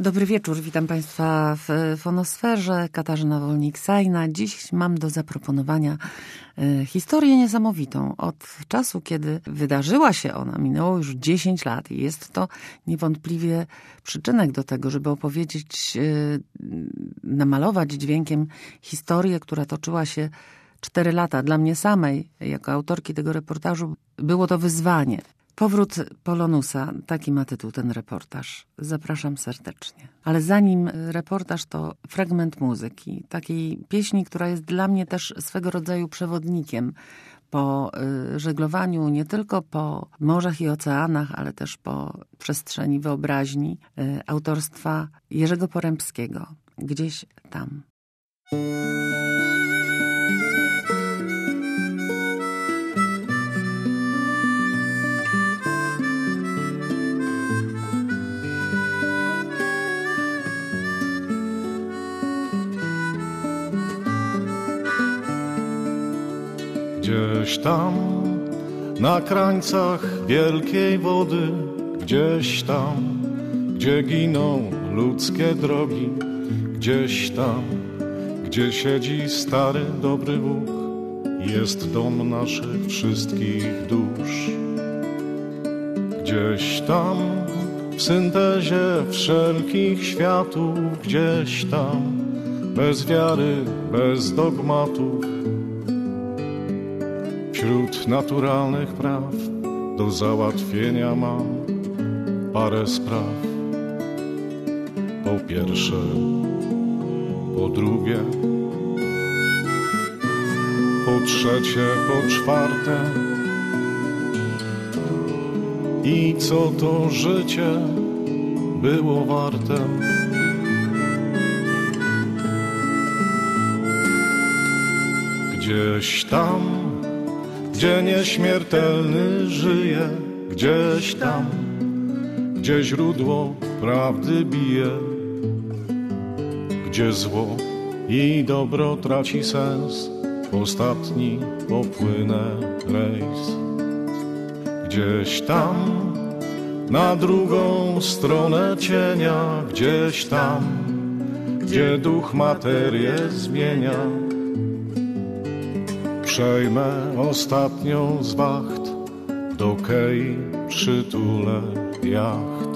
Dobry wieczór, witam Państwa w Fonosferze. Katarzyna Wolnik-Sajna. Dziś mam do zaproponowania historię niesamowitą. Od czasu, kiedy wydarzyła się ona, minęło już 10 lat i jest to niewątpliwie przyczynek do tego, żeby opowiedzieć, namalować dźwiękiem historię, która toczyła się 4 lata. Dla mnie samej, jako autorki tego reportażu, było to wyzwanie. Powrót Polonusa, taki ma tytuł ten reportaż. Zapraszam serdecznie. Ale zanim reportaż, to fragment muzyki, takiej pieśni, która jest dla mnie też swego rodzaju przewodnikiem po żeglowaniu nie tylko po morzach i oceanach, ale też po przestrzeni wyobraźni autorstwa Jerzego Porębskiego. Gdzieś tam. Gdzieś tam, na krańcach wielkiej wody, gdzieś tam, gdzie giną ludzkie drogi, gdzieś tam, gdzie siedzi stary, dobry Bóg, jest dom naszych wszystkich dusz. Gdzieś tam, w syntezie wszelkich światów, gdzieś tam, bez wiary, bez dogmatów, wśród naturalnych praw do załatwienia mam parę spraw. Po pierwsze, po drugie, po trzecie, po czwarte. I co to życie było warte? Gdzieś tam, gdzie nieśmiertelny żyje, gdzieś tam, gdzie źródło prawdy bije, gdzie zło i dobro traci sens, ostatni popłynę rejs. Gdzieś tam, na drugą stronę cienia, gdzieś tam, gdzie duch materię zmienia, przejmę ostatnią z wacht, do kei przytulę jacht.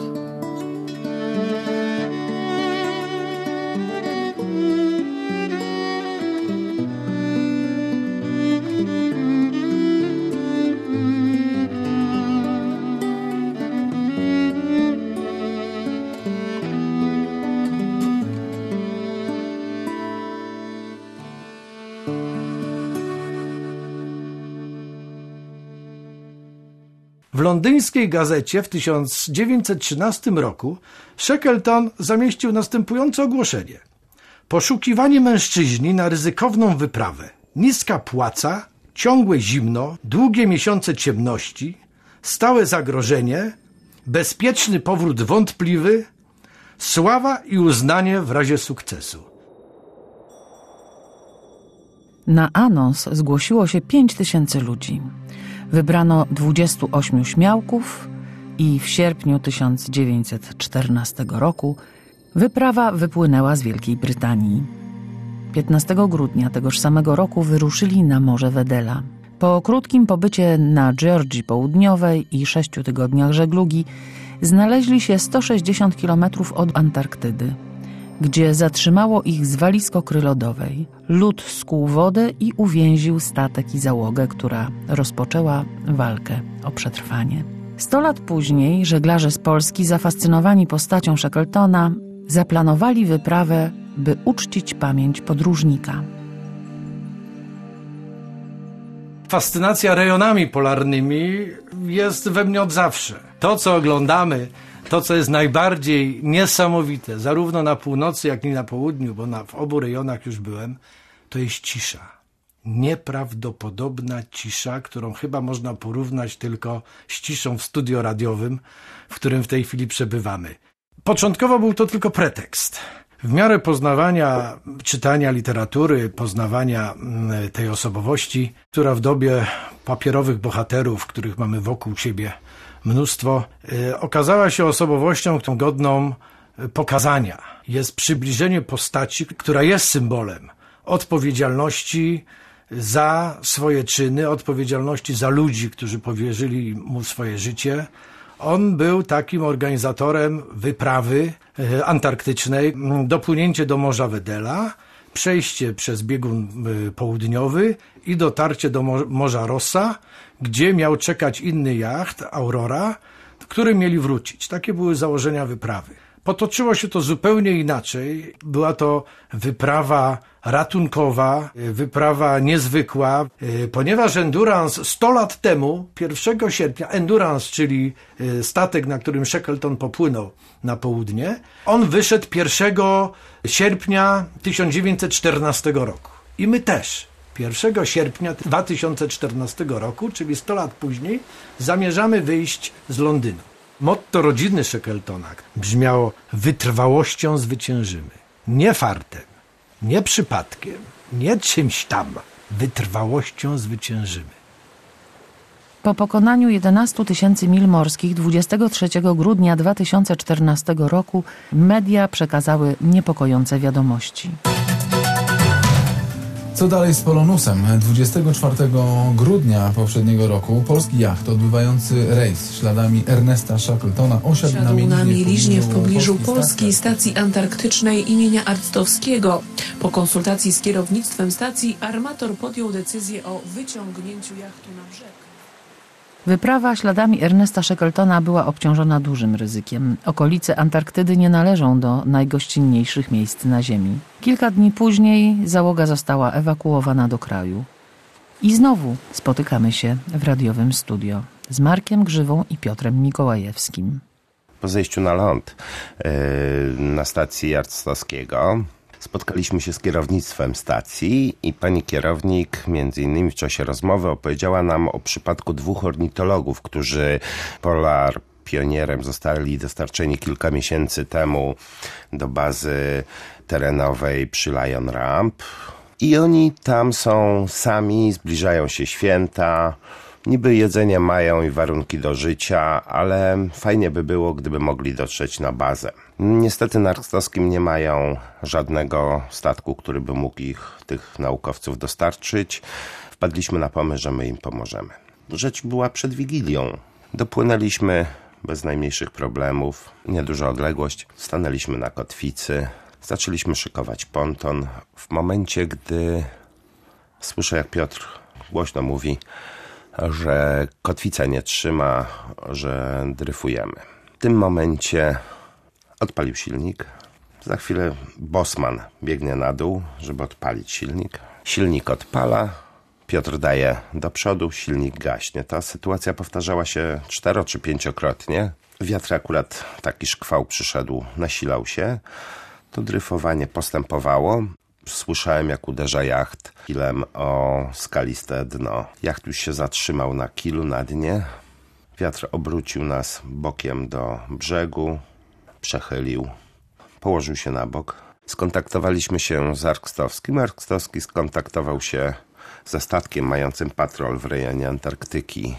W londyńskiej gazecie w 1913 roku Shackleton zamieścił następujące ogłoszenie. Poszukiwani mężczyźni na ryzykowną wyprawę. Niska płaca, ciągłe zimno, długie miesiące ciemności, stałe zagrożenie, bezpieczny powrót wątpliwy, sława i uznanie w razie sukcesu. Na anons zgłosiło się 5000 ludzi. Wybrano 28 śmiałków i w sierpniu 1914 roku wyprawa wypłynęła z Wielkiej Brytanii. 15 grudnia tegoż samego roku wyruszyli na Morze Wedela. Po krótkim pobycie na Georgii Południowej i 6 tygodniach żeglugi znaleźli się 160 km od Antarktydy, gdzie zatrzymało ich zwalisko kry lodowej. Lód skuł wodę i uwięził statek i załogę, która rozpoczęła walkę o przetrwanie. 100 lat później żeglarze z Polski, zafascynowani postacią Shackletona, zaplanowali wyprawę, by uczcić pamięć podróżnika. Fascynacja rejonami polarnymi jest we mnie od zawsze. To, co oglądamy, to, co jest najbardziej niesamowite, zarówno na północy, jak i na południu, bo w obu rejonach już byłem, to jest cisza. Nieprawdopodobna cisza, którą chyba można porównać tylko z ciszą w studio radiowym, w którym w tej chwili przebywamy. Początkowo był to tylko pretekst. W miarę poznawania, czytania literatury, poznawania tej osobowości, która w dobie papierowych bohaterów, których mamy wokół siebie mnóstwo, okazała się osobowością godną pokazania. Jest przybliżenie postaci, która jest symbolem odpowiedzialności za swoje czyny, odpowiedzialności za ludzi, którzy powierzyli mu swoje życie. On był takim organizatorem wyprawy antarktycznej, dopłynięcie do Morza Wedela, przejście przez biegun południowy i dotarcie do Morza Rossa, gdzie miał czekać inny jacht, Aurora, który mieli wrócić. Takie były założenia wyprawy. Potoczyło się to zupełnie inaczej. Była to wyprawa ratunkowa, wyprawa niezwykła, ponieważ Endurance 100 lat temu, 1 sierpnia, Endurance, czyli statek, na którym Shackleton popłynął na południe, on wyszedł 1 sierpnia 1914 roku. I my też 1 sierpnia 2014 roku, czyli 100 lat później, zamierzamy wyjść z Londynu. Motto rodziny Shackletona brzmiało: wytrwałością zwyciężymy. Nie fartem, nie przypadkiem, nie czymś tam. Wytrwałością zwyciężymy. Po pokonaniu 11 000 mil morskich 23 grudnia 2014 roku media przekazały niepokojące wiadomości. Co dalej z Polonusem? 24 grudnia poprzedniego roku polski jacht odbywający rejs śladami Ernesta Shackletona osiadł na mieliźnie w pobliżu polskiej stacji antarktycznej imienia Arctowskiego. Po konsultacji z kierownictwem stacji armator podjął decyzję o wyciągnięciu jachtu na brzeg. Wyprawa śladami Ernesta Shackletona była obciążona dużym ryzykiem. Okolice Antarktydy nie należą do najgościnniejszych miejsc na Ziemi. Kilka dni później załoga została ewakuowana do kraju. I znowu spotykamy się w radiowym studio z Markiem Grzywą i Piotrem Mikołajewskim. Po zejściu na ląd na stacji Arctowskiego spotkaliśmy się z kierownictwem stacji i pani kierownik między innymi w czasie rozmowy opowiedziała nam o przypadku 2 ornitologów, którzy Polar Pionierem zostali dostarczeni kilka miesięcy temu do bazy terenowej przy Lion Ramp. I oni tam są sami, zbliżają się święta, niby jedzenie mają i warunki do życia, ale fajnie by było, gdyby mogli dotrzeć na bazę. Niestety na Arctowskim nie mają żadnego statku, który by mógł tych naukowców dostarczyć. Wpadliśmy na pomysł, że my im pomożemy. Rzecz była przed Wigilią. Dopłynęliśmy bez najmniejszych problemów, nieduża odległość. Stanęliśmy na kotwicy, zaczęliśmy szykować ponton. W momencie, gdy słyszę, jak Piotr głośno mówi, że kotwica nie trzyma, że dryfujemy. W tym momencie odpalił silnik. Za chwilę bosman biegnie na dół, żeby odpalić silnik. Silnik odpala, Piotr daje do przodu, silnik gaśnie. Ta sytuacja powtarzała się 4 czy 5-krotnie. Wiatr akurat taki szkwał przyszedł, nasilał się. To dryfowanie postępowało. Słyszałem, jak uderza jacht kilem o skaliste dno. Jacht już się zatrzymał na kilu na dnie. Wiatr obrócił nas bokiem do brzegu, przechylił, położył się na bok. Skontaktowaliśmy się z Arctowskim. Arctowski skontaktował się ze statkiem mającym patrol w rejonie Antarktyki,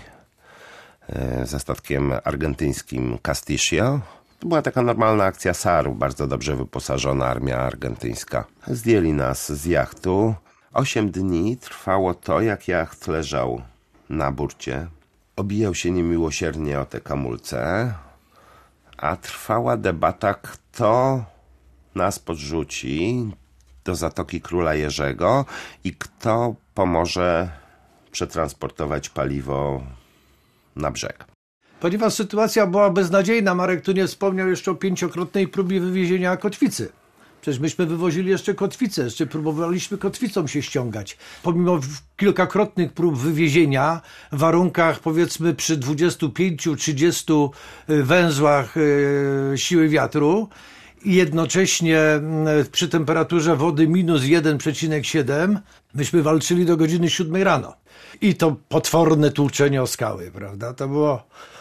ze statkiem argentyńskim Castillo. To była taka normalna akcja SAR-u, bardzo dobrze wyposażona armia argentyńska. Zdjęli nas z jachtu. 8 dni trwało to, jak jacht leżał na burcie. Obijał się niemiłosiernie o te kamulce, a trwała debata, kto nas podrzuci do Zatoki Króla Jerzego i kto pomoże przetransportować paliwo na brzeg. Ponieważ sytuacja była beznadziejna, Marek tu nie wspomniał jeszcze o 5-krotnej próbie wywiezienia kotwicy. Przecież myśmy wywozili jeszcze kotwicę, jeszcze próbowaliśmy kotwicą się ściągać. Pomimo kilkakrotnych prób wywiezienia w warunkach, powiedzmy, przy 25-30 węzłach siły wiatru i jednocześnie przy temperaturze wody minus 1,7, myśmy walczyli do godziny 7 rano. I to potworne tłuczenie o skały, prawda? To było...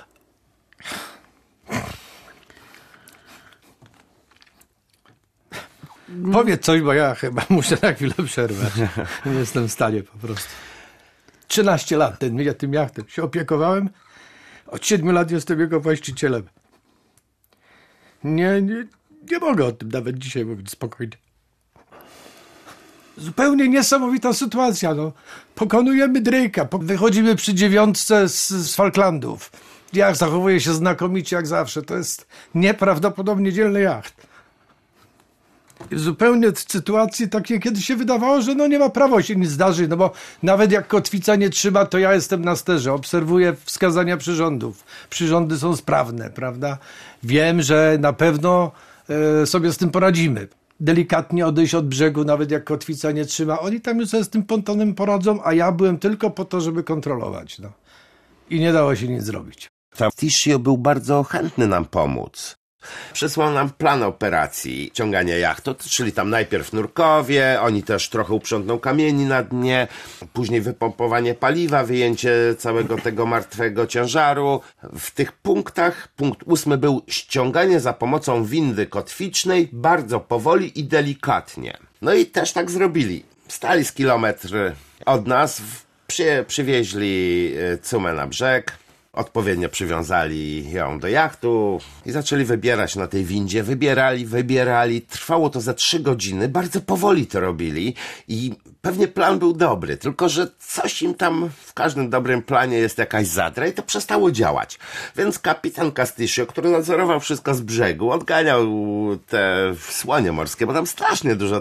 Powiedz coś, bo ja chyba muszę na chwilę przerwać. Nie jestem w stanie po prostu. 13 lat tym jachtem się opiekowałem. Od 7 lat jestem jego właścicielem. Nie mogę o tym nawet dzisiaj mówić spokojnie. Zupełnie niesamowita sytuacja. No. Pokonujemy Drake'a, wychodzimy przy 9 z Falklandów. Jacht zachowuje się znakomicie jak zawsze. To jest nieprawdopodobnie dzielny jacht. Zupełnie w sytuacji takiej, kiedy się wydawało, że no nie ma prawa się nic zdarzyć, no bo nawet jak kotwica nie trzyma, to ja jestem na sterze, obserwuję wskazania przyrządów. Przyrządy są sprawne, prawda? Wiem, że na pewno sobie z tym poradzimy. Delikatnie odejść od brzegu, nawet jak kotwica nie trzyma. Oni tam już sobie z tym pontonem poradzą, a ja byłem tylko po to, żeby kontrolować. No. I nie dało się nic zrobić. Castillo był bardzo chętny nam pomóc. Przesłał nam plan operacji ciągania jachtu, czyli tam najpierw nurkowie, oni też trochę uprzątną kamieni na dnie, później wypompowanie paliwa, wyjęcie całego tego martwego ciężaru. W tych punktach, punkt 8 był ściąganie za pomocą windy kotwicznej, bardzo powoli i delikatnie. No i też tak zrobili. Stali z kilometr od nas, przywieźli cumę na brzeg, odpowiednio przywiązali ją do jachtu i zaczęli wybierać na tej windzie. Wybierali. Trwało to za 3 godziny. Bardzo powoli to robili i pewnie plan był dobry, tylko że coś im tam w każdym dobrym planie jest jakaś zadra i to przestało działać. Więc kapitan Castillo, który nadzorował wszystko z brzegu, odganiał te słonie morskie, bo tam strasznie dużo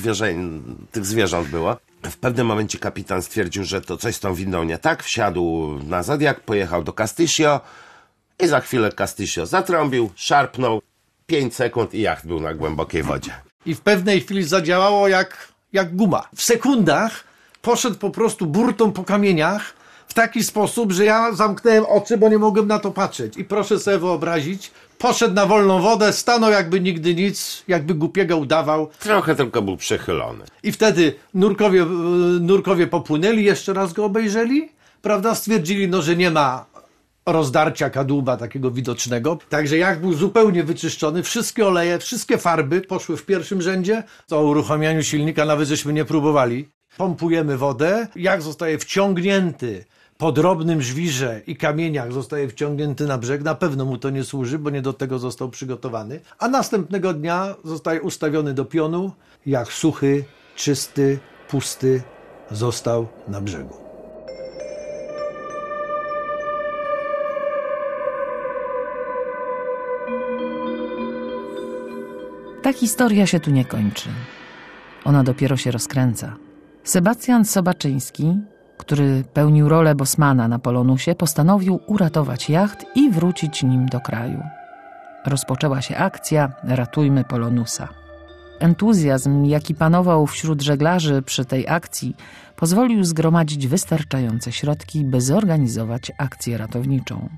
tych zwierząt było. W pewnym momencie kapitan stwierdził, że to coś z tą windą nie tak, wsiadł na Zodiac, pojechał do Castillo i za chwilę Castillo zatrąbił, szarpnął, 5 sekund i jacht był na głębokiej wodzie. I w pewnej chwili zadziałało jak guma. W sekundach poszedł po prostu burtą po kamieniach w taki sposób, że ja zamknąłem oczy, bo nie mogłem na to patrzeć. I proszę sobie wyobrazić, poszedł na wolną wodę, stanął jakby nigdy nic, jakby głupiego udawał. Trochę tylko był przechylony. I wtedy nurkowie popłynęli, jeszcze raz go obejrzeli, prawda? Stwierdzili, no, że nie ma rozdarcia kadłuba takiego widocznego. Także jacht był zupełnie wyczyszczony, wszystkie oleje, wszystkie farby poszły w pierwszym rzędzie. O uruchamianiu silnika nawet żeśmy nie próbowali. Pompujemy wodę, jacht zostaje wciągnięty po drobnym żwirze i kamieniach, zostaje wciągnięty na brzeg. Na pewno mu to nie służy, bo nie do tego został przygotowany. A następnego dnia zostaje ustawiony do pionu. Jak suchy, czysty, pusty został na brzegu. Ta historia się tu nie kończy. Ona dopiero się rozkręca. Sebastian Sobaczyński, który pełnił rolę bosmana na Polonusie, postanowił uratować jacht i wrócić nim do kraju. Rozpoczęła się akcja Ratujmy Polonusa. Entuzjazm, jaki panował wśród żeglarzy przy tej akcji, pozwolił zgromadzić wystarczające środki, by zorganizować akcję ratowniczą.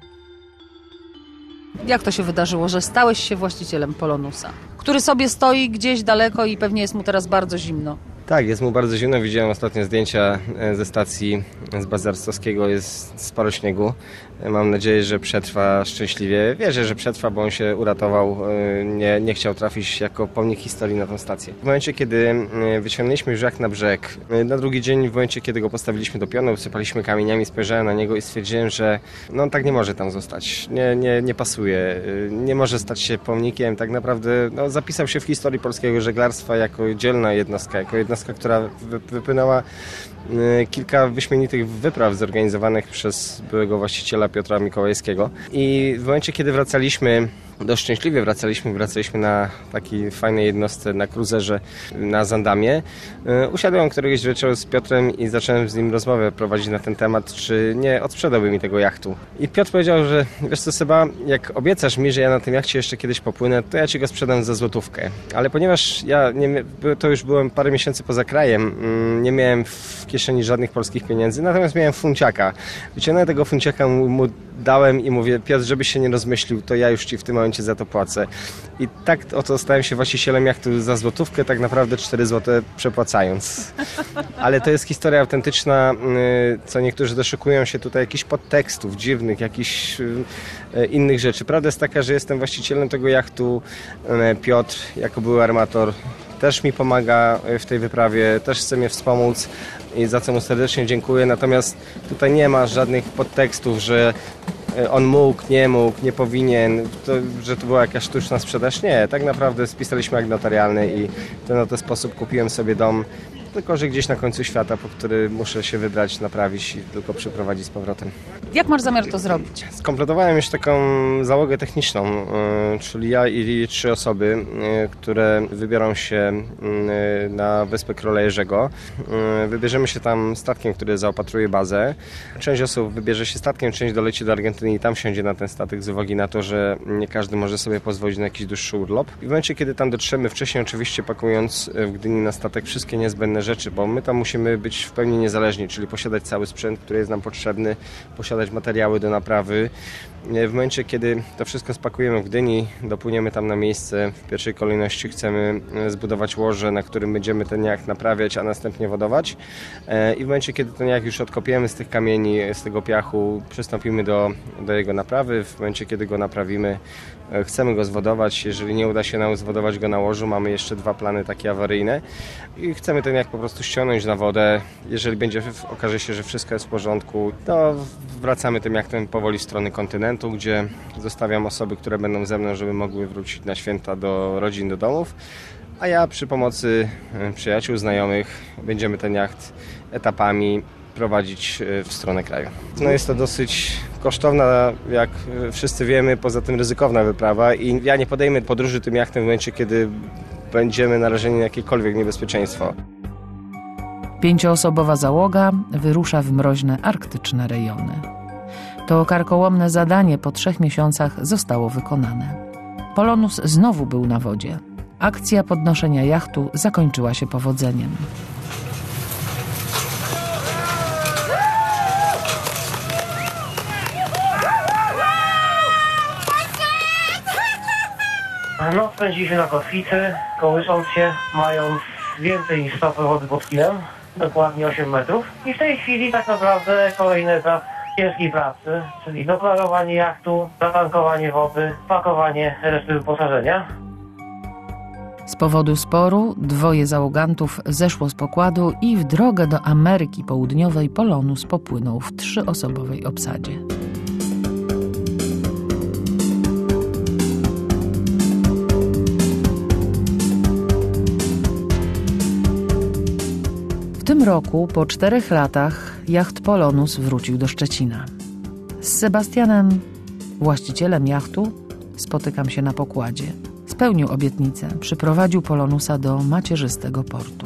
Jak to się wydarzyło, że stałeś się właścicielem Polonusa, który sobie stoi gdzieś daleko i pewnie jest mu teraz bardzo zimno? Tak, jest mu bardzo zimno. Widziałem ostatnio zdjęcia ze stacji z bazy arctowskiego. Jest sporo śniegu. Mam nadzieję, że przetrwa szczęśliwie. Wierzę, że przetrwa, bo on się uratował. Nie chciał trafić jako pomnik historii na tę stację. W momencie, kiedy wyciągnęliśmy już jacht na brzeg, na drugi dzień, w momencie, kiedy go postawiliśmy do pionu, usypaliśmy kamieniami, spojrzałem na niego i stwierdziłem, że no, on tak nie może tam zostać. Nie pasuje. Nie może stać się pomnikiem. Tak naprawdę no, zapisał się w historii polskiego żeglarstwa jako dzielna jednostka, która wypłynęła kilka wyśmienitych wypraw zorganizowanych przez byłego właściciela Piotra Mikołajskiego. I w momencie, kiedy dość szczęśliwie wracaliśmy na takiej fajnej jednostce na kruzerze na Zandamie. Usiadłem któregoś wieczoru z Piotrem i zacząłem z nim rozmowę prowadzić na ten temat, czy nie odsprzedałby mi tego jachtu. I Piotr powiedział, że wiesz co, Seba, jak obiecasz mi, że ja na tym jachcie jeszcze kiedyś popłynę, to ja ci go sprzedam za złotówkę. Ale ponieważ to już byłem parę miesięcy poza krajem, nie miałem w kieszeni żadnych polskich pieniędzy, natomiast miałem funciaka. Wyciągnąłem tego funciaka, mu dałem i mówię, Piotr, żebyś się nie rozmyślił, to ja już ci w tym momencie za to płacę. I tak oto stałem się właścicielem jachtu za złotówkę, tak naprawdę 4 zł przepłacając. Ale to jest historia autentyczna, co niektórzy doszukują się tutaj jakichś podtekstów dziwnych, jakichś innych rzeczy. Prawda jest taka, że jestem właścicielem tego jachtu. Piotr, jako były armator, też mi pomaga w tej wyprawie, też chce mnie wspomóc i za co mu serdecznie dziękuję. Natomiast tutaj nie ma żadnych podtekstów, że on mógł, nie powinien, że to była jakaś sztuczna sprzedaż. Nie, tak naprawdę spisaliśmy akt notarialny i w ten sposób kupiłem sobie dom, tylko że gdzieś na końcu świata, po który muszę się wybrać, naprawić i tylko przyprowadzić z powrotem. Jak masz zamiar to zrobić? Skompletowałem już taką załogę techniczną, czyli ja i 3 osoby, które wybiorą się na Wyspę Króla Jerzego. Wybierzemy się tam statkiem, który zaopatruje bazę. Część osób wybierze się statkiem, część doleci do Argentyny i tam wsiądzie na ten statek z uwagi na to, że nie każdy może sobie pozwolić na jakiś dłuższy urlop. I w momencie, kiedy tam dotrzemy, wcześniej oczywiście pakując w Gdyni na statek wszystkie niezbędne rzeczy, bo my tam musimy być w pełni niezależni, czyli posiadać cały sprzęt, który jest nam potrzebny, posiadać materiały do naprawy. W momencie, kiedy to wszystko spakujemy w Gdyni, dopłyniemy tam na miejsce, w pierwszej kolejności chcemy zbudować łoże, na którym będziemy ten jacht naprawiać, a następnie wodować. I w momencie, kiedy ten jacht już odkopiemy z tych kamieni, z tego piachu, przystąpimy do jego naprawy. W momencie, kiedy go naprawimy, chcemy go zwodować. Jeżeli nie uda się nam zwodować go na łożu, mamy jeszcze 2 plany takie awaryjne i chcemy ten jacht po prostu ściągnąć na wodę. Jeżeli okaże się, że wszystko jest w porządku, to wracamy tym jachtem powoli w stronę kontynentu, gdzie zostawiam osoby, które będą ze mną, żeby mogły wrócić na święta do rodzin, do domów, a ja przy pomocy przyjaciół, znajomych będziemy ten jacht etapami prowadzić w stronę kraju. No jest to dosyć kosztowna, jak wszyscy wiemy, poza tym ryzykowna wyprawa i ja nie podejmę podróży tym jachtem w momencie, kiedy będziemy narażeni na jakiekolwiek niebezpieczeństwo. 5-osobowa załoga wyrusza w mroźne arktyczne rejony. To karkołomne zadanie po 3 miesiącach zostało wykonane. Polonus znowu był na wodzie. Akcja podnoszenia jachtu zakończyła się powodzeniem. Noc spędziliśmy na kotwicy, kołysząc się, mając więcej niż 100 wody pod kilem, dokładnie 8 metrów. I w tej chwili tak naprawdę kolejny etap ciężkiej pracy, czyli doklarowanie jachtu, zatankowanie wody, pakowanie reszty wyposażenia. Z powodu sporu 2 załogantów zeszło z pokładu i w drogę do Ameryki Południowej Polonus popłynął w 3-osobowej obsadzie. W tym roku, po 4 latach, jacht Polonus wrócił do Szczecina. Z Sebastianem, właścicielem jachtu, spotykam się na pokładzie. Spełnił obietnicę, przyprowadził Polonusa do macierzystego portu.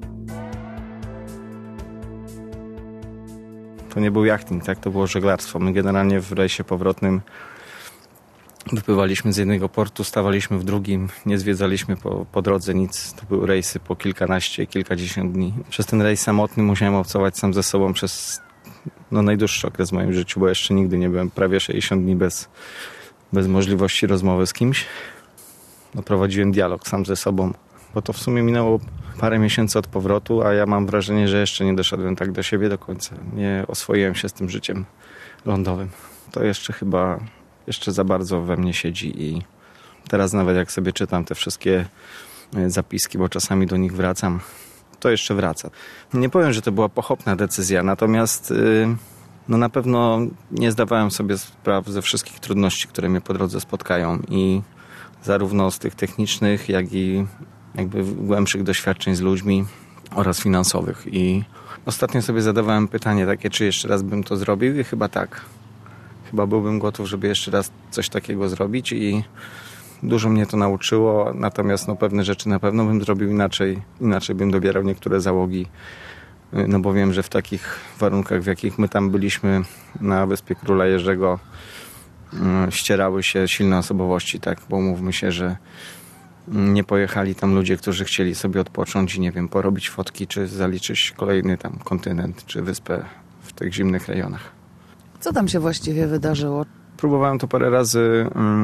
To nie był jachting, tak? To było żeglarstwo. My generalnie w rejsie powrotnym wypływaliśmy z jednego portu, stawaliśmy w drugim, nie zwiedzaliśmy po drodze nic. To były rejsy po kilkanaście, kilkadziesiąt dni. Przez ten rejs samotny musiałem obcować sam ze sobą przez najdłuższy okres w moim życiu, bo jeszcze nigdy nie byłem prawie 60 dni bez możliwości rozmowy z kimś. Prowadziłem dialog sam ze sobą, bo to w sumie minęło parę miesięcy od powrotu, a ja mam wrażenie, że jeszcze nie doszedłem tak do siebie do końca. Nie oswoiłem się z tym życiem lądowym. To jeszcze za bardzo we mnie siedzi i teraz nawet jak sobie czytam te wszystkie zapiski, bo czasami do nich wracam, to jeszcze wraca. Nie powiem, że to była pochopna decyzja, natomiast na pewno nie zdawałem sobie sprawy ze wszystkich trudności, które mnie po drodze spotkają i zarówno z tych technicznych, jak i jakby głębszych doświadczeń z ludźmi oraz finansowych. I ostatnio sobie zadawałem pytanie takie, czy jeszcze raz bym to zrobił i chyba tak. Chyba byłbym gotów, żeby jeszcze raz coś takiego zrobić i dużo mnie to nauczyło, natomiast pewne rzeczy na pewno bym zrobił inaczej bym dobierał niektóre załogi, bo wiem, że w takich warunkach, w jakich my tam byliśmy na Wyspie Króla Jerzego, ścierały się silne osobowości, tak, bo umówmy się, że nie pojechali tam ludzie, którzy chcieli sobie odpocząć i porobić fotki, czy zaliczyć kolejny tam kontynent, czy wyspę w tych zimnych rejonach. Co tam się właściwie wydarzyło? Próbowałem to parę razy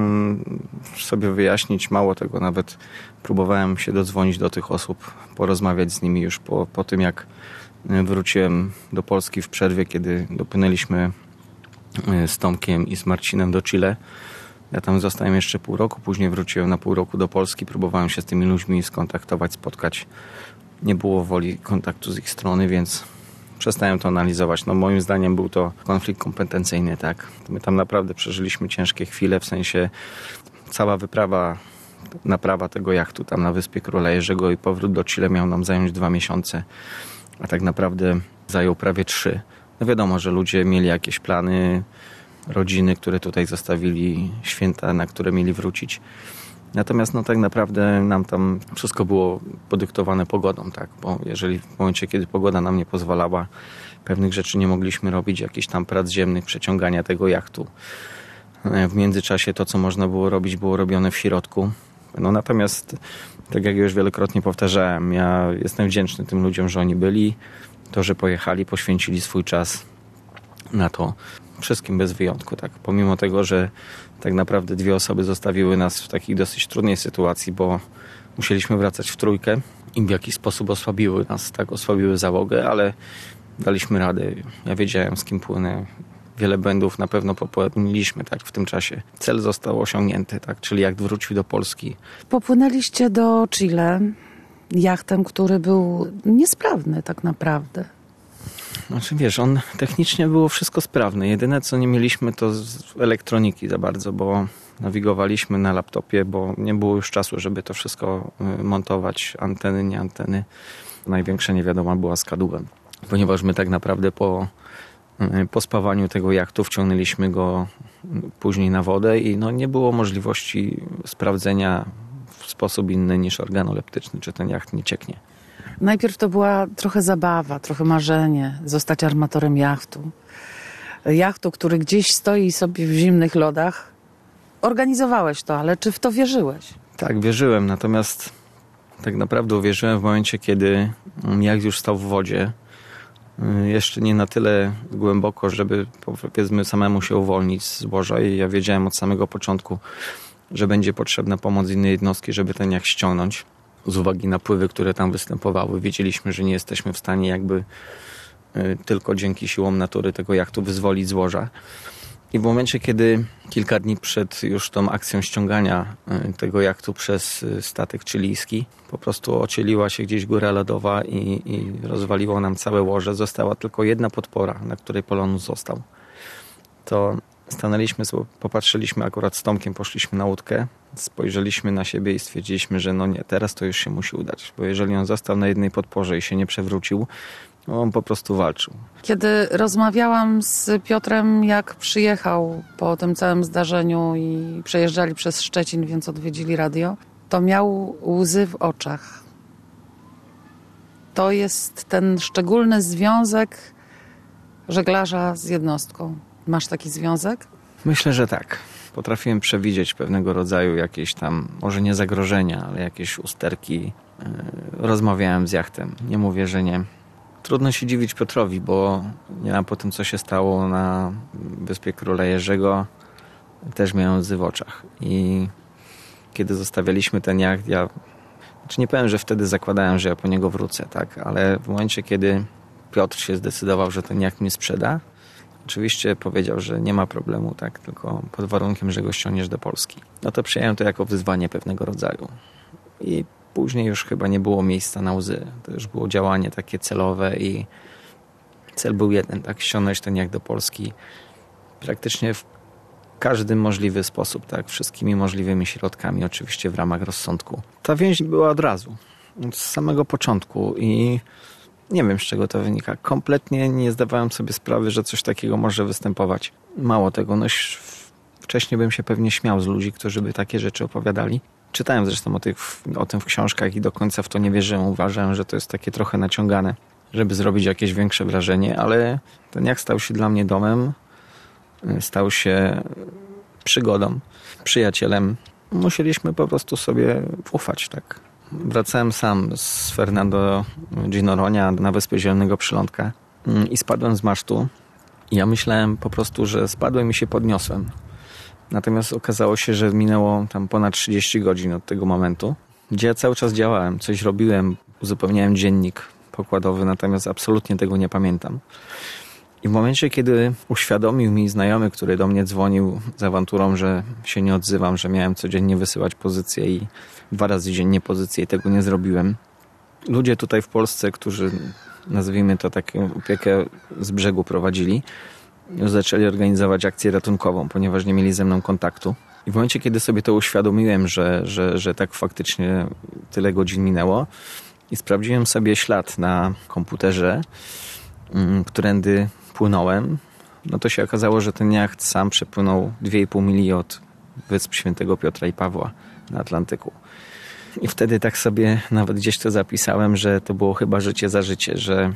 sobie wyjaśnić, mało tego, nawet próbowałem się dodzwonić do tych osób, porozmawiać z nimi już po tym, jak wróciłem do Polski w przerwie, kiedy dopłynęliśmy z Tomkiem i z Marcinem do Chile. Ja tam zostałem jeszcze pół roku, później wróciłem na pół roku do Polski, próbowałem się z tymi ludźmi skontaktować, spotkać. Nie było woli kontaktu z ich strony, więc przestałem to analizować. No moim zdaniem był to konflikt kompetencyjny, tak. My tam naprawdę przeżyliśmy ciężkie chwile, w sensie cała wyprawa, naprawa tego jachtu tam na Wyspie Króla Jerzego i powrót do Chile miał nam zająć 2 miesiące, a tak naprawdę zajął prawie 3. No wiadomo, że ludzie mieli jakieś plany, rodziny, które tutaj zostawili, święta, na które mieli wrócić. Natomiast no tak naprawdę nam tam wszystko było podyktowane pogodą, tak, bo jeżeli w momencie, kiedy pogoda nam nie pozwalała, pewnych rzeczy nie mogliśmy robić, jakichś tam prac ziemnych, przeciągania tego jachtu. W międzyczasie to, co można było robić, było robione w środku. No natomiast, tak jak już wielokrotnie powtarzałem, ja jestem wdzięczny tym ludziom, że oni byli, to, że pojechali, poświęcili swój czas na to. Wszystkim bez wyjątku, tak. Pomimo tego, że tak naprawdę 2 osoby zostawiły nas w takiej dosyć trudnej sytuacji, bo musieliśmy wracać w trójkę i w jakiś sposób osłabiły nas, tak, osłabiły załogę, ale daliśmy radę. Ja wiedziałem, z kim płynę. Wiele błędów na pewno popełniliśmy, tak, w tym czasie. Cel został osiągnięty, tak, czyli jak wrócił do Polski. Popłynęliście do Chile jachtem, który był niesprawny tak naprawdę. Znaczy wiesz, on technicznie było wszystko sprawne. Jedyne co nie mieliśmy to z elektroniki za bardzo, bo nawigowaliśmy na laptopie, bo nie było już czasu, żeby to wszystko montować. Anteny, nie anteny. Największa niewiadoma była z kadłubem. Ponieważ my tak naprawdę po spawaniu tego jachtu wciągnęliśmy go później na wodę i no nie było możliwości sprawdzenia w sposób inny niż organoleptyczny, czy ten jacht nie cieknie. Najpierw to była trochę zabawa, trochę marzenie, zostać armatorem jachtu. Jachtu, który gdzieś stoi sobie w zimnych lodach. Organizowałeś to, ale czy w to wierzyłeś? Tak, wierzyłem, natomiast tak naprawdę uwierzyłem w momencie, kiedy jacht już stał w wodzie. Jeszcze nie na tyle głęboko, żeby powiedzmy samemu się uwolnić z złoża i ja wiedziałem od samego początku, że będzie potrzebna pomoc innej jednostki, żeby ten jacht ściągnąć. Z uwagi na pływy, które tam występowały, wiedzieliśmy, że nie jesteśmy w stanie jakby tylko dzięki siłom natury tego jachtu wyzwolić złoża. I w momencie, kiedy kilka dni przed już tą akcją ściągania tego jachtu przez statek chilijski, po prostu ocieliła się gdzieś góra lodowa i rozwaliło nam całe łoże. Została tylko jedna podpora, na której Polonus został. To stanęliśmy, popatrzyliśmy akurat z Tomkiem, poszliśmy na łódkę, spojrzeliśmy na siebie i stwierdziliśmy, że no nie, teraz to już się musi udać. Bo jeżeli on został na jednej podporze i się nie przewrócił, no on po prostu walczył. Kiedy rozmawiałam z Piotrem, jak przyjechał po tym całym zdarzeniu i przejeżdżali przez Szczecin, więc odwiedzili radio, to miał łzy w oczach. To jest ten szczególny związek żeglarza z jednostką. Masz taki związek? Myślę, że tak. Potrafiłem przewidzieć pewnego rodzaju jakieś tam, może nie zagrożenia, ale jakieś usterki. Rozmawiałem z jachtem. Nie mówię, że nie. Trudno się dziwić Piotrowi, bo ja po tym, co się stało na Wyspie Króla Jerzego, też miałem łzy w oczach. I kiedy zostawialiśmy ten jacht, nie powiem, że wtedy zakładałem, że ja po niego wrócę, tak? Ale w momencie, kiedy Piotr się zdecydował, że ten jacht mi sprzeda, oczywiście powiedział, że nie ma problemu, tak? Tylko pod warunkiem, że go ściągniesz do Polski. No to przyjąłem to jako wyzwanie pewnego rodzaju. I później już chyba nie było miejsca na łzy. To już było działanie takie celowe i cel był jeden, tak? Ściągnąć ten jacht do Polski praktycznie w każdy możliwy sposób, tak? Wszystkimi możliwymi środkami, oczywiście w ramach rozsądku. Ta więź była od razu, od samego początku i nie wiem, z czego to wynika. Kompletnie nie zdawałem sobie sprawy, że coś takiego może występować. Mało tego, no wcześniej bym się pewnie śmiał z ludzi, którzy by takie rzeczy opowiadali. Czytałem zresztą o tym w książkach i do końca w to nie wierzyłem. Uważałem, że to jest takie trochę naciągane, żeby zrobić jakieś większe wrażenie, ale ten jacht stał się dla mnie domem, stał się przygodą, przyjacielem. Musieliśmy po prostu sobie ufać, tak. Wracałem sam z Fernando de Noronha na Wyspę Zielonego Przylądka i spadłem z masztu. Ja myślałem po prostu, że spadłem i się podniosłem. Natomiast okazało się, że minęło tam ponad 30 godzin od tego momentu, gdzie ja cały czas działałem, coś robiłem, uzupełniałem dziennik pokładowy, natomiast absolutnie tego nie pamiętam. I w momencie, kiedy uświadomił mi znajomy, który do mnie dzwonił z awanturą, że się nie odzywam, że miałem codziennie wysyłać pozycje i 2 razy dziennie pozycje i tego nie zrobiłem. Ludzie tutaj w Polsce, którzy nazwijmy to taką opiekę z brzegu prowadzili. Już zaczęli organizować akcję ratunkową, ponieważ nie mieli ze mną kontaktu. I w momencie, kiedy sobie to uświadomiłem, że tak faktycznie tyle godzin minęło i sprawdziłem sobie ślad na komputerze, którędy płynąłem, no to się okazało, że ten jacht sam przepłynął 2,5 mili od Wysp Świętego Piotra i Pawła na Atlantyku. I wtedy tak sobie nawet gdzieś to zapisałem, że to było chyba życie za życie, że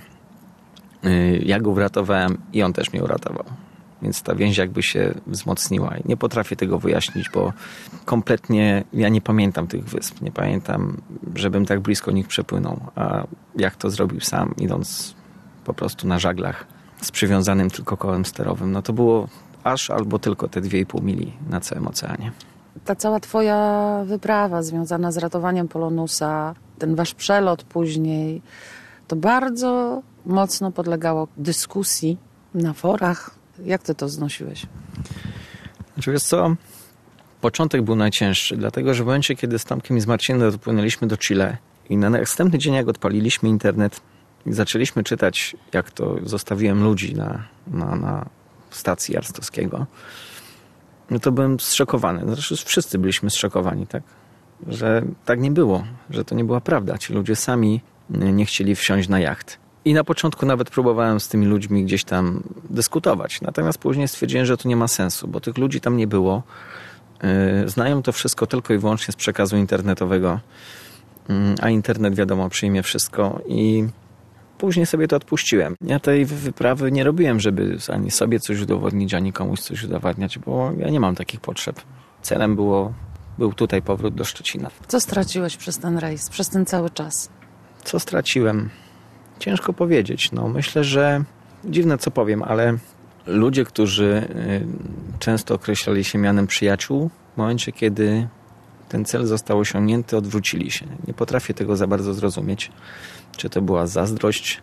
ja go uratowałem i on też mnie uratował. Więc ta więź jakby się wzmocniła. I nie potrafię tego wyjaśnić, bo kompletnie ja nie pamiętam tych wysp. Nie pamiętam, żebym tak blisko nich przepłynął. A jak to zrobił sam, idąc po prostu na żaglach z przywiązanym tylko kołem sterowym, no to było aż albo tylko te 2,5 mili na całym oceanie. Ta cała twoja wyprawa związana z ratowaniem Polonusa, ten wasz przelot później, to bardzo mocno podlegało dyskusji na forach. Jak ty to znosiłeś? Znaczy, wiesz co? Początek był najcięższy, dlatego że w momencie, kiedy z Tomkiem i z Marcinem dopłynęliśmy do Chile i na następny dzień, jak odpaliliśmy internet i zaczęliśmy czytać, jak to zostawiłem ludzi na stacji Jarstowskiego, no to byłem zszokowany. Zresztą wszyscy byliśmy zszokowani, tak? Że tak nie było, że to nie była prawda. Ci ludzie sami nie chcieli wsiąść na jacht. I na początku nawet próbowałem z tymi ludźmi gdzieś tam dyskutować. Natomiast później stwierdziłem, że to nie ma sensu, bo tych ludzi tam nie było. Znają to wszystko tylko i wyłącznie z przekazu internetowego. A internet, wiadomo, przyjmie wszystko. I później sobie to odpuściłem. Ja tej wyprawy nie robiłem, żeby ani sobie coś udowodnić, ani komuś coś udowadniać, bo ja nie mam takich potrzeb. Celem był tutaj powrót do Szczecina. Co straciłeś przez ten rejs, przez ten cały czas? Co straciłem? Ciężko powiedzieć. No, myślę, że dziwne co powiem, ale ludzie, którzy często określali się mianem przyjaciół, w momencie, kiedy ten cel został osiągnięty, odwrócili się. Nie potrafię tego za bardzo zrozumieć. Czy to była zazdrość,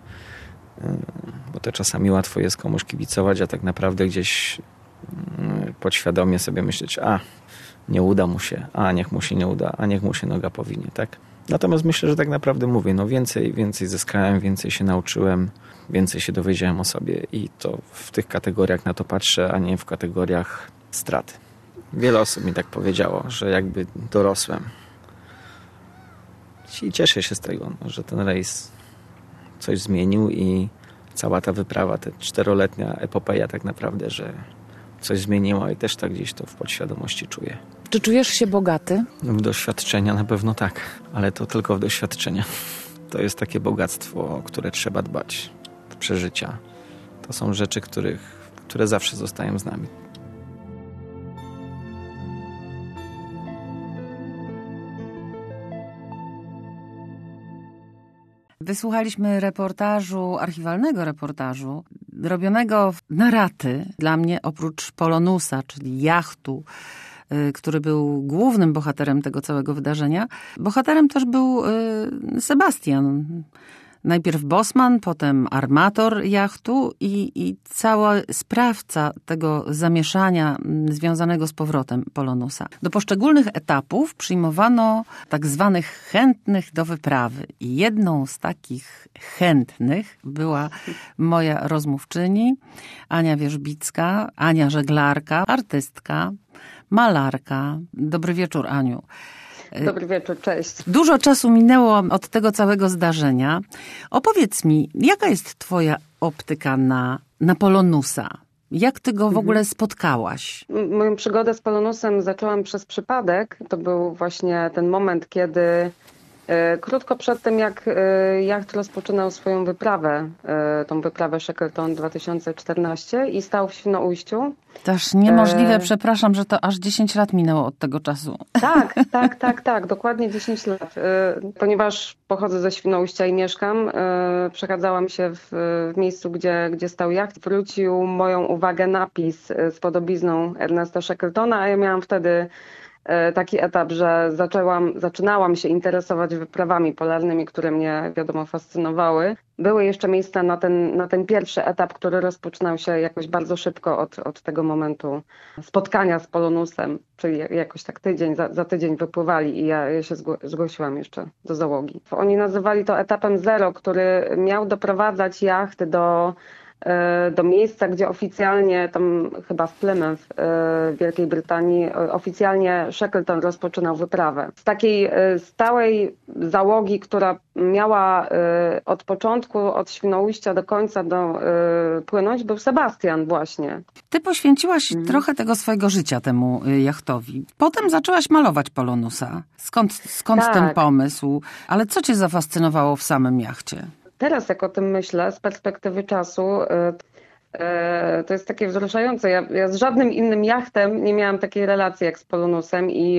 bo to czasami łatwo jest komuś kibicować, a tak naprawdę gdzieś podświadomie sobie myśleć, nie uda mu się, niech mu się nie uda, niech mu się noga powinie, tak? Natomiast myślę, że tak naprawdę mówię, więcej zyskałem, więcej się nauczyłem, więcej się dowiedziałem o sobie i to w tych kategoriach na to patrzę, a nie w kategoriach straty. Wiele osób mi tak powiedziało, że jakby dorosłem. I cieszę się z tego, że ten rejs coś zmienił i cała ta wyprawa, ta 4-letnia epopeja tak naprawdę, że coś zmieniła i też tak gdzieś to w podświadomości czuję. Czy czujesz się bogaty? W doświadczenia na pewno tak, ale to tylko w doświadczenia. To jest takie bogactwo, o które trzeba dbać, przeżycia. To są rzeczy, które zawsze zostają z nami. Wysłuchaliśmy archiwalnego reportażu, robionego na raty. Dla mnie oprócz Polonusa, czyli jachtu, który był głównym bohaterem tego całego wydarzenia, bohaterem też był Sebastian. Najpierw bosman, potem armator jachtu i cały sprawca tego zamieszania związanego z powrotem Polonusa. Do poszczególnych etapów przyjmowano tak zwanych chętnych do wyprawy. I jedną z takich chętnych była moja rozmówczyni, Ania Wierzbicka, Ania żeglarka, artystka, malarka. Dobry wieczór, Aniu. Dobry wieczór, cześć. Dużo czasu minęło od tego całego zdarzenia. Opowiedz mi, jaka jest twoja optyka na Polonusa? Jak ty go w ogóle spotkałaś? Moją przygodę z Polonusem zaczęłam przez przypadek. To był właśnie ten moment, kiedy krótko przed tym, jak jacht rozpoczynał swoją wyprawę, tą wyprawę Shackleton 2014 i stał w Świnoujściu. To aż niemożliwe, przepraszam, że to aż 10 lat minęło od tego czasu. Tak, dokładnie 10 lat. Ponieważ pochodzę ze Świnoujścia i mieszkam, przechadzałam się w miejscu, gdzie stał jacht. Zwrócił moją uwagę napis z podobizną Ernesta Shackletona, a ja miałam wtedy taki etap, że zaczynałam się interesować wyprawami polarnymi, które mnie, wiadomo, fascynowały. Były jeszcze miejsca na ten pierwszy etap, który rozpoczynał się jakoś bardzo szybko od tego momentu spotkania z Polonusem, czyli jakoś tak za tydzień wypływali i ja się zgłosiłam jeszcze do załogi. Oni nazywali to etapem zero, który miał doprowadzać jacht do miejsca, gdzie oficjalnie, tam chyba w Plymouth w Wielkiej Brytanii, oficjalnie Shackleton rozpoczynał wyprawę. Z takiej stałej załogi, która miała od początku, od Świnoujścia do końca płynąć, był Sebastian właśnie. Ty poświęciłaś trochę tego swojego życia temu jachtowi. Potem zaczęłaś malować Polonusa. Skąd Tak. ten pomysł? Ale co cię zafascynowało w samym jachcie? Teraz jak o tym myślę, z perspektywy czasu, to jest takie wzruszające. Ja z żadnym innym jachtem nie miałam takiej relacji jak z Polonusem i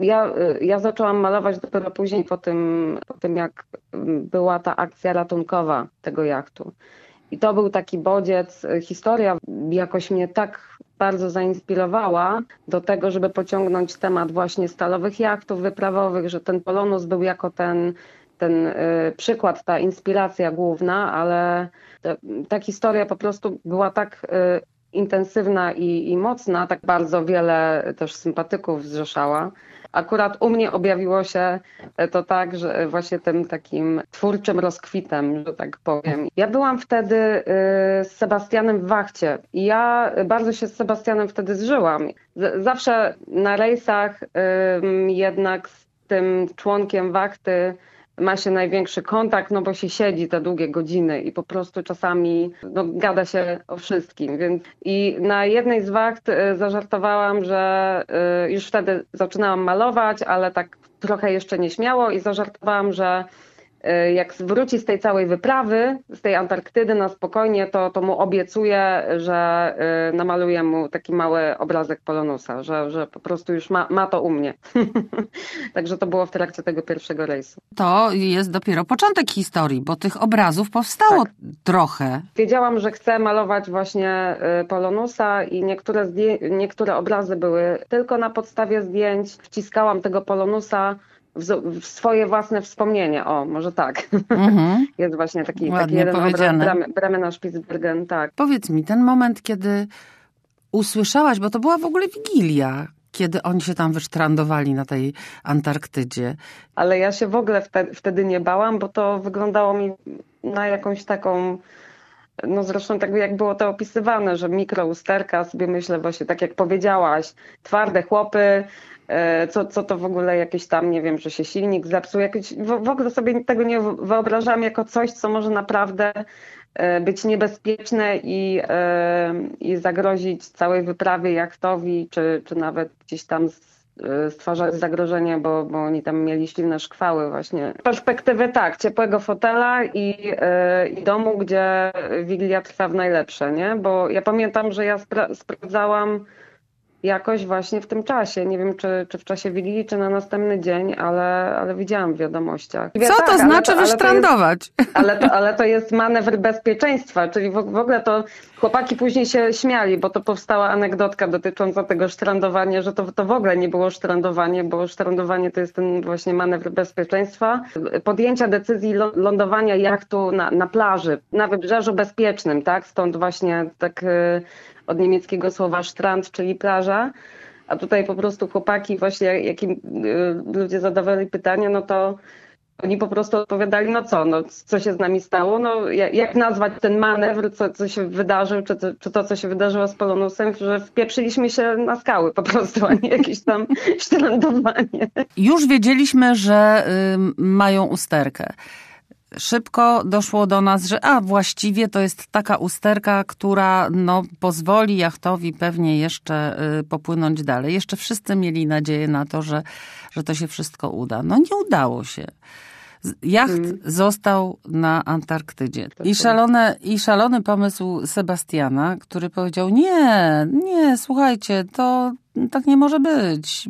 ja zaczęłam malować dopiero później po tym jak była ta akcja ratunkowa tego jachtu. I to był taki bodziec, historia jakoś mnie tak bardzo zainspirowała do tego, żeby pociągnąć temat właśnie stalowych jachtów wyprawowych, że ten Polonus był jako ten przykład, ta inspiracja główna, ale ta historia po prostu była tak intensywna i mocna, tak bardzo wiele też sympatyków zrzeszała. Akurat u mnie objawiło się to tak, że właśnie tym takim twórczym rozkwitem, że tak powiem. Ja byłam wtedy z Sebastianem w wachcie i ja bardzo się z Sebastianem wtedy zżyłam. Zawsze na rejsach jednak z tym członkiem wachty ma się największy kontakt, no bo się siedzi te długie godziny i po prostu czasami gada się o wszystkim. I na jednej z wacht zażartowałam, że już wtedy zaczynałam malować, ale tak trochę jeszcze nieśmiało i zażartowałam, że jak wróci z tej całej wyprawy, z tej Antarktydy na spokojnie, to mu obiecuję, że namaluję mu taki mały obrazek Polonusa, że po prostu już ma to u mnie. Także to było w trakcie tego pierwszego rejsu. To jest dopiero początek historii, bo tych obrazów powstało trochę. Wiedziałam, że chcę malować właśnie Polonusa i niektóre obrazy były tylko na podstawie zdjęć. Wciskałam tego Polonusa w swoje własne wspomnienie. O, może tak. Jest właśnie taki jeden powiedziane. Obraz bramy na Spitsbergen, tak. Powiedz mi, ten moment, kiedy usłyszałaś, bo to była w ogóle Wigilia, kiedy oni się tam wysztrandowali na tej Antarktydzie. Ale ja się w ogóle wtedy nie bałam, bo to wyglądało mi na jakąś taką, no zresztą tak jak było to opisywane, że mikrousterka, sobie myślę właśnie tak jak powiedziałaś, twarde chłopy, co to w ogóle jakieś tam, nie wiem, że się silnik zepsuł, w ogóle sobie tego nie wyobrażam jako coś, co może naprawdę być niebezpieczne i zagrozić całej wyprawie jachtowi, czy nawet gdzieś tam stwarzać zagrożenie, bo oni tam mieli silne szkwały właśnie. Z perspektywy tak, ciepłego fotela i domu, gdzie Wigilia trwa w najlepsze, nie? Bo ja pamiętam, że ja sprawdzałam jakoś właśnie w tym czasie. Nie wiem, czy w czasie Wigilii, czy na następny dzień, ale widziałam w wiadomościach. Co to znaczy wysztrandować? Ale to jest manewr bezpieczeństwa, czyli w ogóle to chłopaki później się śmiali, bo to powstała anegdotka dotycząca tego sztrandowania, że to w ogóle nie było sztrandowanie, bo sztrandowanie to jest ten właśnie manewr bezpieczeństwa. Podjęcia decyzji lądowania jachtu na plaży, na wybrzeżu bezpiecznym, tak? Stąd właśnie tak od niemieckiego słowa Strand, czyli plaża, a tutaj po prostu chłopaki właśnie, jak im ludzie zadawali pytania, no to oni po prostu odpowiadali, co się z nami stało, jak nazwać ten manewr, co się wydarzył, czy to, co się wydarzyło z Polonusem, że wpieprzyliśmy się na skały po prostu, a nie jakieś tam sztrandowanie. Już wiedzieliśmy, że mają usterkę. Szybko doszło do nas, że właściwie to jest taka usterka, która pozwoli jachtowi pewnie jeszcze popłynąć dalej. Jeszcze wszyscy mieli nadzieję na to, że to się wszystko uda. Nie udało się. Jacht został na Antarktydzie. I szalony pomysł Sebastiana, który powiedział, nie, słuchajcie, to tak nie może być.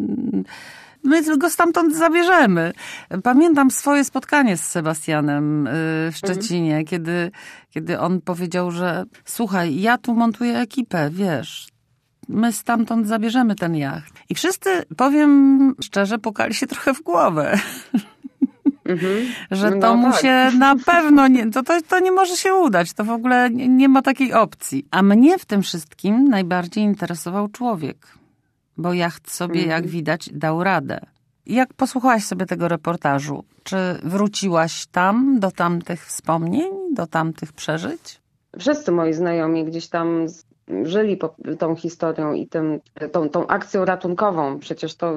My go stamtąd zabierzemy. Pamiętam swoje spotkanie z Sebastianem w Szczecinie, kiedy on powiedział, że słuchaj, ja tu montuję ekipę, wiesz, my stamtąd zabierzemy ten jacht. I wszyscy, powiem szczerze, pukali się trochę w głowę. Że to mu się na pewno to nie może się udać. To w ogóle nie ma takiej opcji. A mnie w tym wszystkim najbardziej interesował człowiek. Bo jacht sobie, jak widać, dał radę. Jak posłuchałaś sobie tego reportażu, czy wróciłaś tam do tamtych wspomnień, do tamtych przeżyć? Wszyscy moi znajomi gdzieś tam żyli tą historią i tą akcją ratunkową. Przecież to,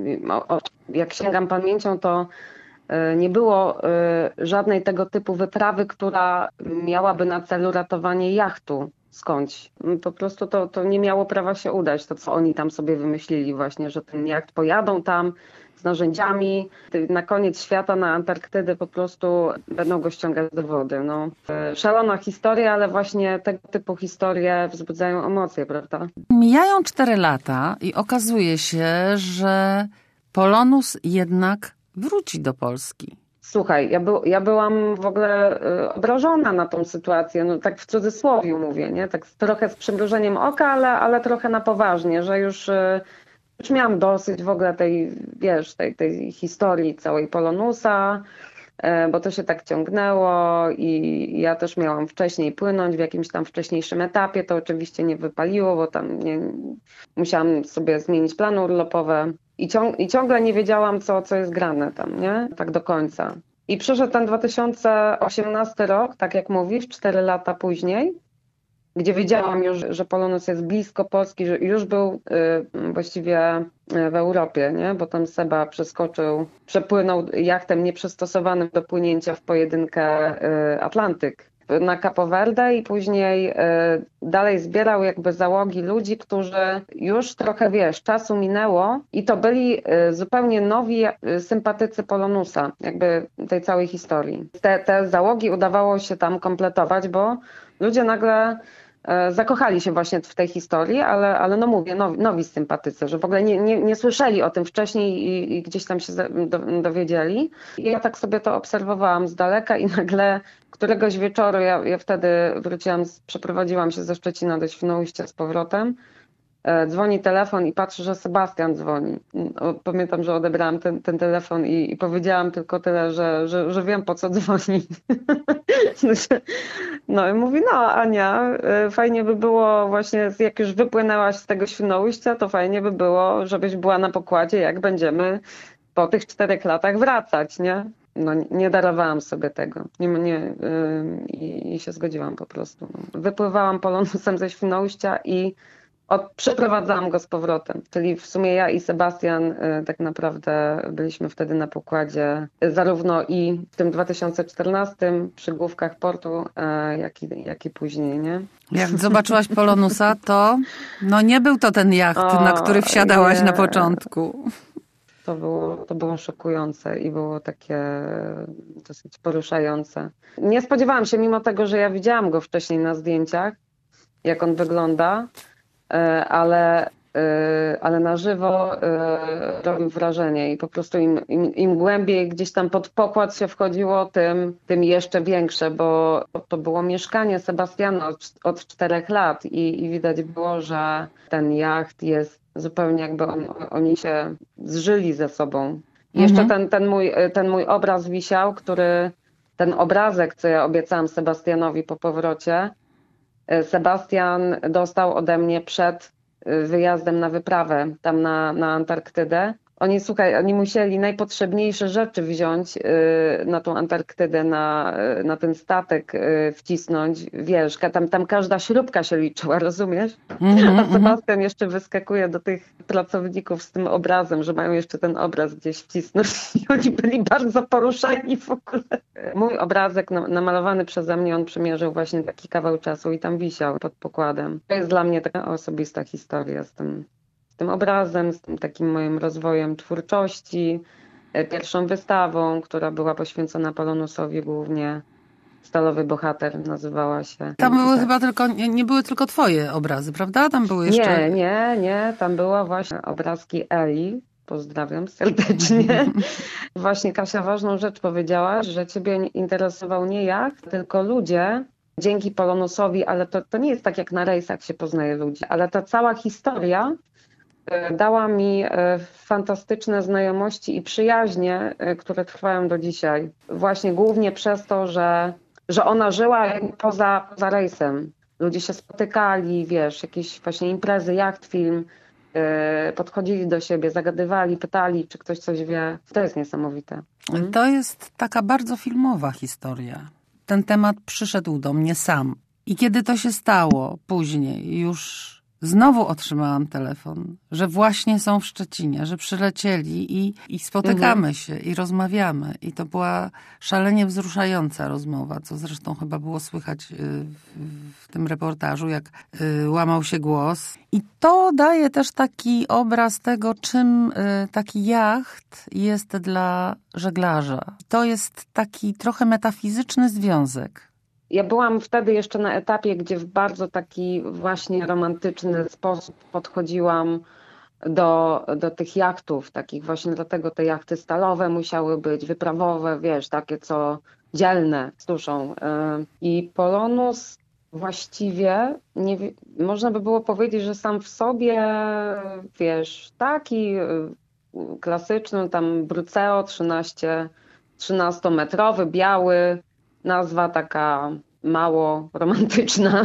jak sięgam pamięcią, to nie było żadnej tego typu wyprawy, która miałaby na celu ratowanie jachtu skądś. Po prostu to nie miało prawa się udać, to co oni tam sobie wymyślili właśnie, że ten jacht pojadą tam z narzędziami, na koniec świata, na Antarktydę po prostu będą go ściągać do wody. No. Szalona historia, ale właśnie tego typu historie wzbudzają emocje, prawda? Mijają 4 lata i okazuje się, że Polonus jednak wróci do Polski. Słuchaj, ja byłam w ogóle obrażona na tą sytuację, no tak w cudzysłowie mówię, nie? Tak trochę z przymrużeniem oka, ale trochę na poważnie, że już miałam dosyć w ogóle tej historii całej Polonusa, bo to się tak ciągnęło i ja też miałam wcześniej płynąć w jakimś tam wcześniejszym etapie, to oczywiście nie wypaliło, bo tam musiałam sobie zmienić plany urlopowe. I ciągle nie wiedziałam, co jest grane tam, nie? Tak do końca. I przyszedł ten 2018 rok, tak jak mówisz, 4 lata później, gdzie wiedziałam już, że Polonus jest blisko Polski, że już był właściwie w Europie, nie? Bo tam Seba przepłynął jachtem nieprzystosowanym do płynięcia w pojedynkę Atlantyk na Capo Verde i później dalej zbierał jakby załogi ludzi, którzy już trochę, czasu minęło i to byli zupełnie nowi sympatycy Polonusa, jakby tej całej historii. Te załogi udawało się tam kompletować, bo ludzie nagle zakochali się właśnie w tej historii, ale no mówię, nowi sympatycy, że w ogóle nie słyszeli o tym wcześniej i gdzieś tam się dowiedzieli. I ja tak sobie to obserwowałam z daleka i nagle któregoś wieczoru, ja wtedy przeprowadziłam się ze Szczecina do Świnoujścia z powrotem, dzwoni telefon i patrzę, że Sebastian dzwoni. Pamiętam, że odebrałam ten telefon i powiedziałam tylko tyle, że wiem, po co dzwoni. No i mówi, Ania, fajnie by było właśnie, jak już wypłynęłaś z tego Świnoujścia, to fajnie by było, żebyś była na pokładzie, jak będziemy po tych 4 latach wracać, nie? No nie darowałam sobie tego i się zgodziłam po prostu. Wypływałam Polonusem ze Świnoujścia i przeprowadzałam go z powrotem. Czyli w sumie ja i Sebastian tak naprawdę byliśmy wtedy na pokładzie zarówno i w tym 2014 przy główkach portu, jak i później, nie? Jak zobaczyłaś Polonusa, to nie był to ten jacht, na który wsiadałaś na początku. To było szokujące i było takie dosyć poruszające. Nie spodziewałam się, mimo tego, że ja widziałam go wcześniej na zdjęciach, jak on wygląda, ale na żywo robił wrażenie i po prostu im głębiej gdzieś tam pod pokład się wchodziło, tym jeszcze większe, bo to było mieszkanie Sebastiana od 4 lat i widać było, że ten jacht jest zupełnie jakby oni się zżyli ze sobą. Jeszcze ten mój obraz wisiał, ten obrazek, co ja obiecałam Sebastianowi po powrocie, Sebastian dostał ode mnie przed wyjazdem na wyprawę tam na Antarktydę. Oni musieli najpotrzebniejsze rzeczy wziąć na tą Antarktydę, na ten statek wcisnąć. Wiesz, tam każda śrubka się liczyła, rozumiesz? A Sebastian jeszcze wyskakuje do tych pracowników z tym obrazem, że mają jeszcze ten obraz gdzieś wcisnąć. I oni byli bardzo poruszeni w ogóle. Mój obrazek namalowany przeze mnie, on przymierzył właśnie taki kawał czasu i tam wisiał pod pokładem. To jest dla mnie taka osobista historia z tym obrazem, z tym takim moim rozwojem twórczości, pierwszą wystawą, która była poświęcona Polonusowi głównie. Stalowy bohater nazywała się. Tam były nie były tylko twoje obrazy, prawda? Tam były jeszcze... Nie. Tam była właśnie obrazki Eli. Pozdrawiam serdecznie. Właśnie Kasia ważną rzecz powiedziała, że ciebie interesował nie jacht, tylko ludzie, dzięki Polonusowi, ale to nie jest tak jak na rejsach się poznaje ludzi, ale ta cała historia dała mi fantastyczne znajomości i przyjaźnie, które trwają do dzisiaj. Właśnie głównie przez to, że ona żyła poza rejsem. Ludzie się spotykali, wiesz, jakieś właśnie imprezy, jacht, film, podchodzili do siebie, zagadywali, pytali, czy ktoś coś wie. To jest niesamowite. To jest taka bardzo filmowa historia. Ten temat przyszedł do mnie sam. I kiedy to się stało później, już znowu otrzymałam telefon, że właśnie są w Szczecinie, że przylecieli i spotykamy się i rozmawiamy. I to była szalenie wzruszająca rozmowa, co zresztą chyba było słychać w tym reportażu, jak łamał się głos. I to daje też taki obraz tego, czym taki jacht jest dla żeglarza. To jest taki trochę metafizyczny związek. Ja byłam wtedy jeszcze na etapie, gdzie w bardzo taki właśnie romantyczny sposób podchodziłam do tych jachtów, takich właśnie dlatego te jachty stalowe musiały być, wyprawowe, wiesz, takie co dzielne z duszą. I Polonus właściwie, można by było powiedzieć, że sam w sobie, wiesz, taki klasyczny, tam Bruceo 13-metrowy, biały, nazwa taka mało romantyczna.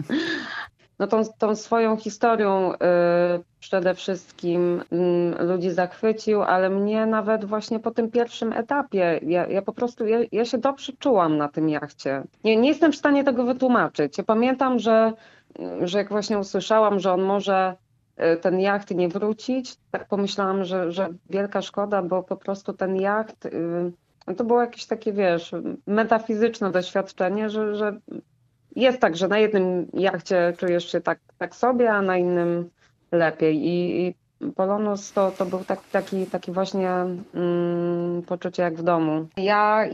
No tą swoją historią przede wszystkim ludzi zachwycił, ale mnie nawet właśnie po tym pierwszym etapie, ja po prostu, ja się dobrze czułam na tym jachcie. Nie jestem w stanie tego wytłumaczyć. Ja pamiętam, że jak właśnie usłyszałam, że on może ten jacht nie wrócić, tak pomyślałam, że wielka szkoda, bo po prostu ten jacht... To było jakieś takie, wiesz, metafizyczne doświadczenie, że jest tak, że na jednym jachcie czujesz się tak sobie, a na innym lepiej. I Polonus to był taki właśnie poczucie jak w domu. Ja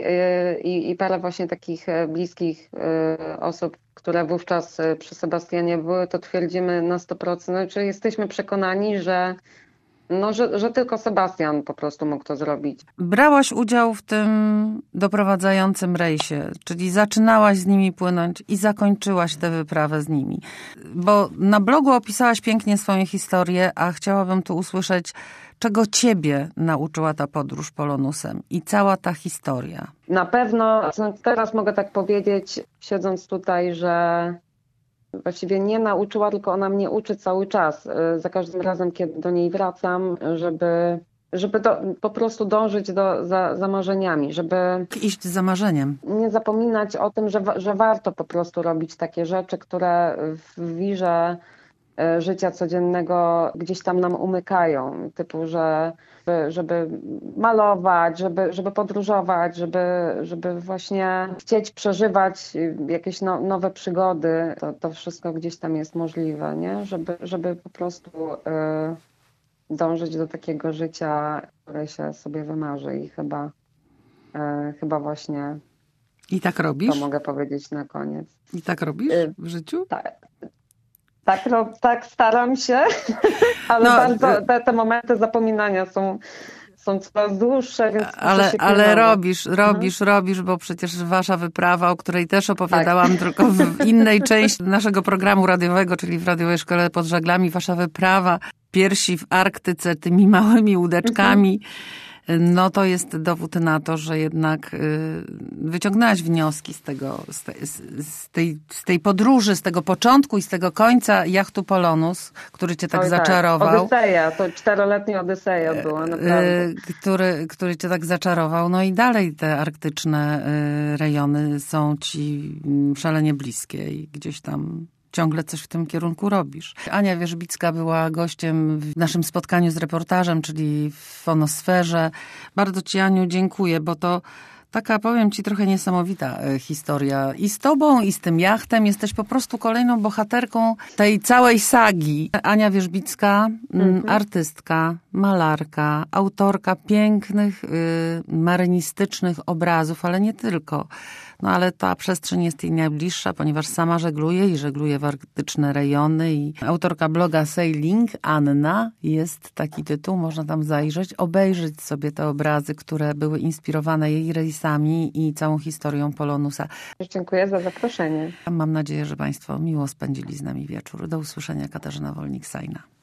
i parę właśnie takich bliskich osób, które wówczas przy Sebastianie były, to twierdzimy na 100%, znaczy jesteśmy przekonani, że tylko Sebastian po prostu mógł to zrobić. Brałaś udział w tym doprowadzającym rejsie, czyli zaczynałaś z nimi płynąć i zakończyłaś tę wyprawę z nimi. Bo na blogu opisałaś pięknie swoją historię, a chciałabym tu usłyszeć, czego ciebie nauczyła ta podróż Polonusem i cała ta historia. Na pewno, teraz mogę tak powiedzieć, siedząc tutaj, że właściwie nie nauczyła, tylko ona mnie uczy cały czas. Za każdym razem, kiedy do niej wracam, żeby po prostu dążyć za marzeniami, żeby iść za marzeniem. Nie zapominać o tym, że warto po prostu robić takie rzeczy, które w wirze życia codziennego gdzieś tam nam umykają. Typu, żeby malować, żeby podróżować, żeby właśnie chcieć przeżywać jakieś nowe przygody. To wszystko gdzieś tam jest możliwe, nie? Żeby po prostu dążyć do takiego życia, które się sobie wymarzy i chyba właśnie i tak robisz? To mogę powiedzieć na koniec. I tak robisz w życiu? Tak, staram się, ale bardzo te momenty zapominania są coraz dłuższe, więc ale robisz, bo przecież wasza wyprawa, o której też opowiadałam, tylko w innej części naszego programu radiowego, czyli w Radiowej Szkole pod Żaglami, wasza wyprawa, piersi w Arktyce tymi małymi łódeczkami, no to jest dowód na to, że jednak wyciągnęłaś wnioski z tej podróży, z tego początku i z tego końca jachtu Polonus, który cię tak zaczarował. Odyseja, to 4-letnia Odyseja była, naprawdę. Który cię tak zaczarował. No i dalej te arktyczne rejony są ci szalenie bliskie i gdzieś tam ciągle coś w tym kierunku robisz. Ania Wierzbicka była gościem w naszym spotkaniu z reportażem, czyli w Fonosferze. Bardzo ci, Aniu, dziękuję, bo to taka, powiem ci, trochę niesamowita historia. I z tobą, i z tym jachtem jesteś po prostu kolejną bohaterką tej całej sagi. Ania Wierzbicka, artystka, malarka, autorka pięknych, marynistycznych obrazów, ale nie tylko. No ale ta przestrzeń jest jej najbliższa, ponieważ sama żegluje i żegluje w arktyczne rejony i autorka bloga Sailing, Anna, jest taki tytuł, można tam zajrzeć, obejrzeć sobie te obrazy, które były inspirowane jej rejsami i całą historią Polonusa. Dziękuję za zaproszenie. Mam nadzieję, że Państwo miło spędzili z nami wieczór. Do usłyszenia, Katarzyna Wolnik-Sajna.